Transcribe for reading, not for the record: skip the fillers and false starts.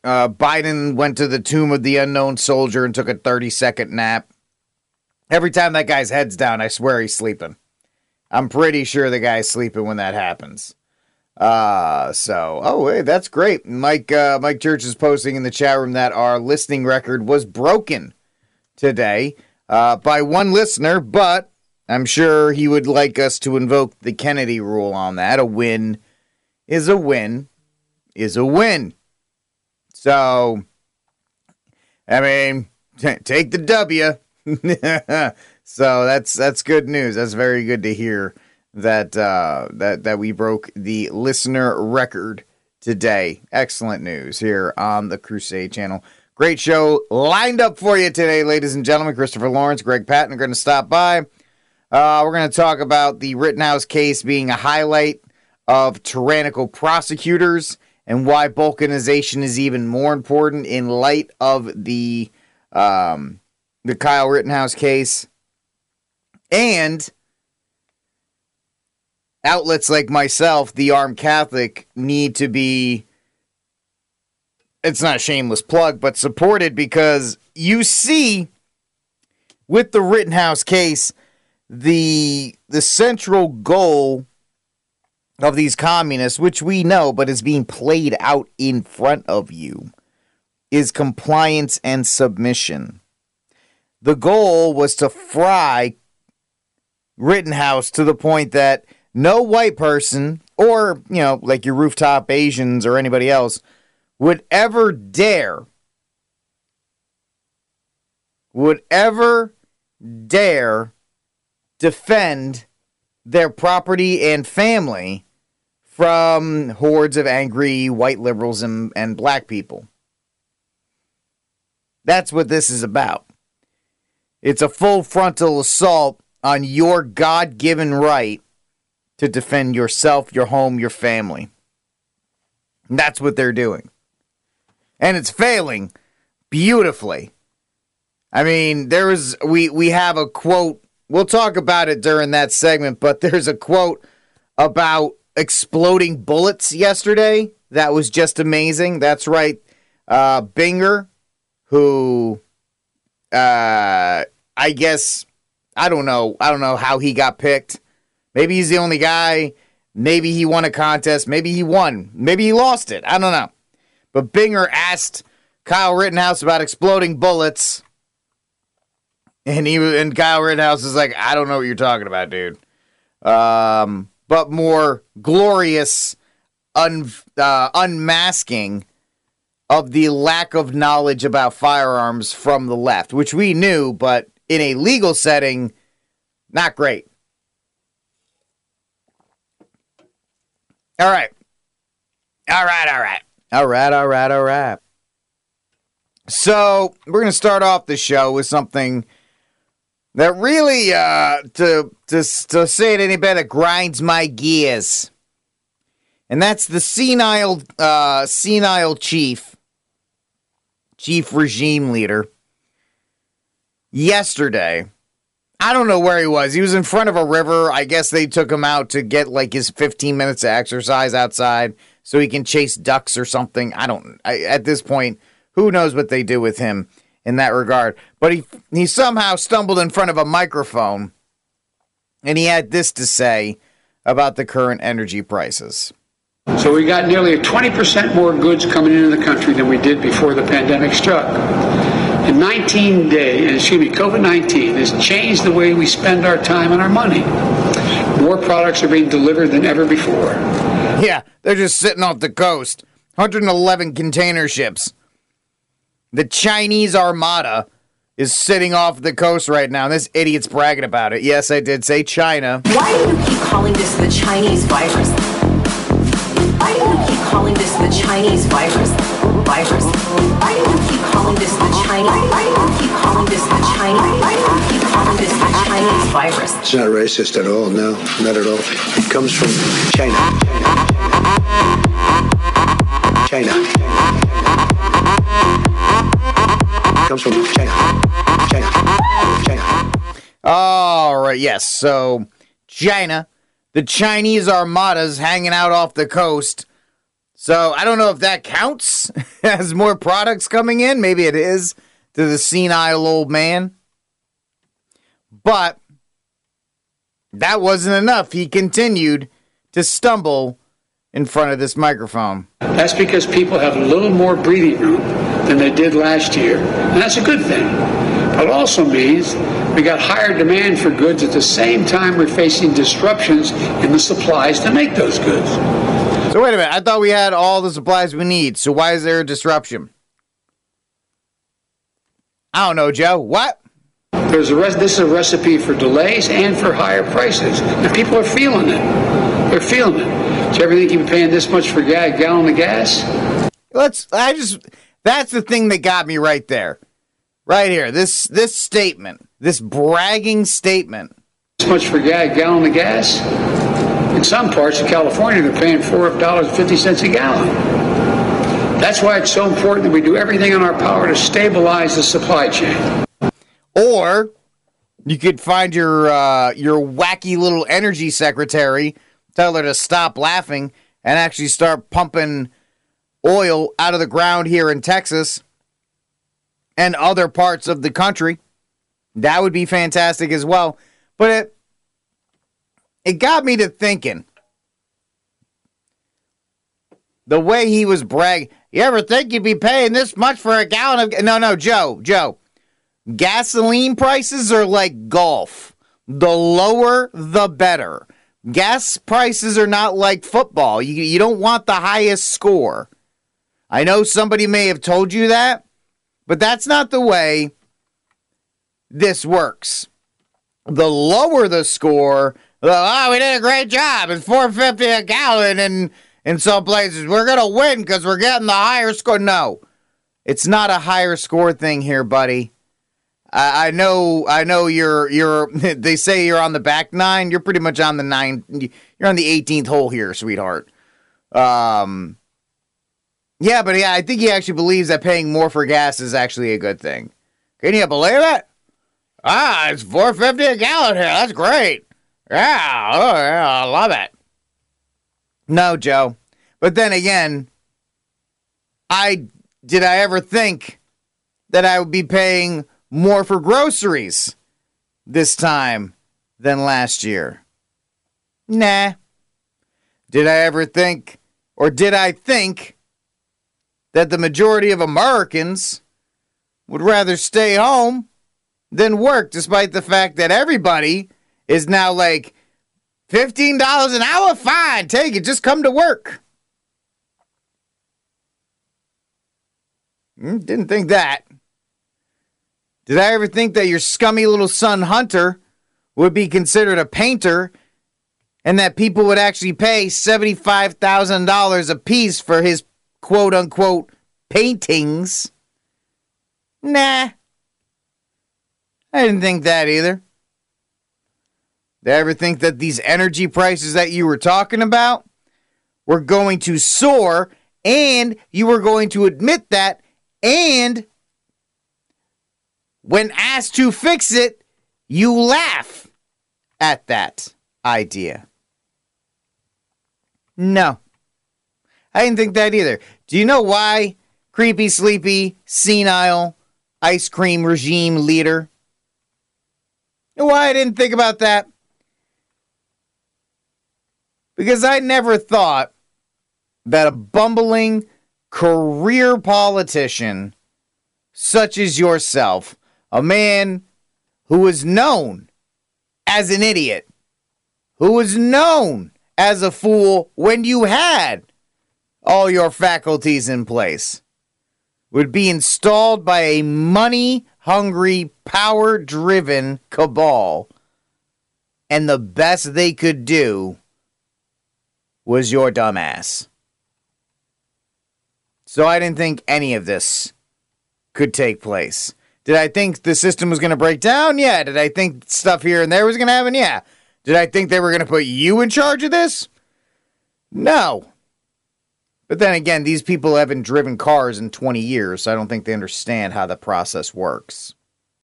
Biden went to the tomb of the unknown soldier and took a 30-second nap. Every time that guy's head's down, I swear he's sleeping. I'm pretty sure the guy's sleeping when that happens. Hey, that's great. Mike Church is posting in the chat room that our listening record was broken today by one listener, but I'm sure he would like us to invoke the Kennedy rule on that. A win is a win is a win. So, I mean, take the W. So that's good news. That's very good to hear that we broke the listener record today. Excellent news here on the Crusade channel. Great show lined up for you today, ladies and gentlemen. Christopher Lawrence, Greg Patton are going to stop by. We're going to talk about the Rittenhouse case being a highlight of tyrannical prosecutors and why balkanization is even more important in light of the Kyle Rittenhouse case. And outlets like myself, the Armed Catholic, need to be, it's not a shameless plug, but supported, because you see, with the Rittenhouse case, the central goal of these communists, which we know, but is being played out in front of you, is compliance and submission. The goal was to fry Rittenhouse to the point that no white person, or, like your rooftop Asians or anybody else, would ever dare defend their property and family from hordes of angry white liberals and black people. That's what this is about. It's a full frontal assault on your God-given right to defend yourself, your home, your family. And that's what they're doing. And it's failing beautifully. I mean, we have a quote. We'll talk about it during that segment, but there's a quote about exploding bullets yesterday that was just amazing. That's right. Binger, who I guess, I don't know how he got picked. Maybe he's the only guy. Maybe he won a contest. Maybe he won. Maybe he lost it. I don't know. But Binger asked Kyle Rittenhouse about exploding bullets. And Kyle Rittenhouse is like, I don't know what you're talking about, dude. But more glorious unmasking of the lack of knowledge about firearms from the left, which we knew, but in a legal setting, not great. All right. So, we're going to start off the show with something that really, to say it any better, grinds my gears. And that's the senile chief regime leader. Yesterday, I don't know where he was. He was in front of a river. I guess they took him out to get like his 15 minutes of exercise outside so he can chase ducks or something. At this point, who knows what they do with him in that regard. But he somehow stumbled in front of a microphone, and he had this to say about the current energy prices. So we got nearly 20% more goods coming into the country than we did before the pandemic struck. In 19 days, COVID-19 has changed the way we spend our time and our money. More products are being delivered than ever before. Yeah, they're just sitting off the coast. 111 container ships. The Chinese Armada is sitting off the coast right now. This idiot's bragging about it. Yes, I did say China. Why do you keep calling this the Chinese virus? Why do you keep calling this the Chinese virus? Why do you keep calling this the Chinese? Why do you keep calling this the Chinese? Why do you keep calling this the Chinese virus? It's not racist at all. No, not at all. It comes from China. China. It comes from China. China. All right, yes. So, China, the Chinese Armada's hanging out off the coast, So I don't know if that counts as more products coming in. Maybe it is to the senile old man. But that wasn't enough. He continued to stumble in front of this microphone. That's because people have a little more breathing room than they did last year. And that's a good thing. But it also means we got higher demand for goods at the same time we're facing disruptions in the supplies to make those goods. So wait a minute. I thought we had all the supplies we need. So why is there a disruption? I don't know, Joe. What? This is a recipe for delays and for higher prices. And people are feeling it. They're feeling it. Do you ever think you'd be paying this much for a gallon of gas? That's the thing that got me right there. Right here. This statement. This bragging statement. This much for a gallon of gas? In some parts of California, they're paying $4.50 a gallon. That's why it's so important that we do everything in our power to stabilize the supply chain. Or you could find your wacky little energy secretary, tell her to stop laughing, and actually start pumping oil out of the ground here in Texas and other parts of the country. That would be fantastic as well. But it got me to thinking. The way he was bragging. You ever think you'd be paying this much for a gallon of... No, Joe. Gasoline prices are like golf. The lower, the better. Gas prices are not like football. You don't want the highest score. I know somebody may have told you that, but that's not the way this works. The lower the score, we did a great job. It's $4.50 a gallon in some places. We're going to win because we're getting the higher score. No, it's not a higher score thing here, buddy. I know you're they say you're on the back nine. You're pretty much on the nine. You're on the 18th hole here, sweetheart. Yeah, but I think he actually believes that paying more for gas is actually a good thing. Can you believe it? It's $4.50 a gallon here. That's great. Yeah, I love it. No, Joe. But then again, did I ever think that I would be paying more for groceries this time than last year? Nah. Did I ever think, or did I think that the majority of Americans would rather stay home than work, despite the fact that everybody is now like, $15 an hour? Fine, take it. Just come to work. Didn't think that. Did I ever think that your scummy little son Hunter would be considered a painter and that people would actually pay $75,000 a piece for his quote-unquote paintings? Nah. I didn't think that either. Did I ever think that these energy prices that you were talking about were going to soar, and you were going to admit that, and when asked to fix it, you laugh at that idea? No. I didn't think that either. Do you know why, creepy, sleepy, senile, ice cream regime leader? You know why I didn't think about that? Because I never thought that a bumbling career politician such as yourself, a man who was known as an idiot, who was known as a fool when you had all your faculties in place, would be installed by a money-hungry, power-driven cabal, and the best they could do was your dumb ass. So I didn't think any of this could take place. Did I think the system was going to break down? Yeah. Did I think stuff here and there was going to happen? Yeah. Did I think they were going to put you in charge of this? No. But then again, these people haven't driven cars in 20 years, so I don't think they understand how the process works.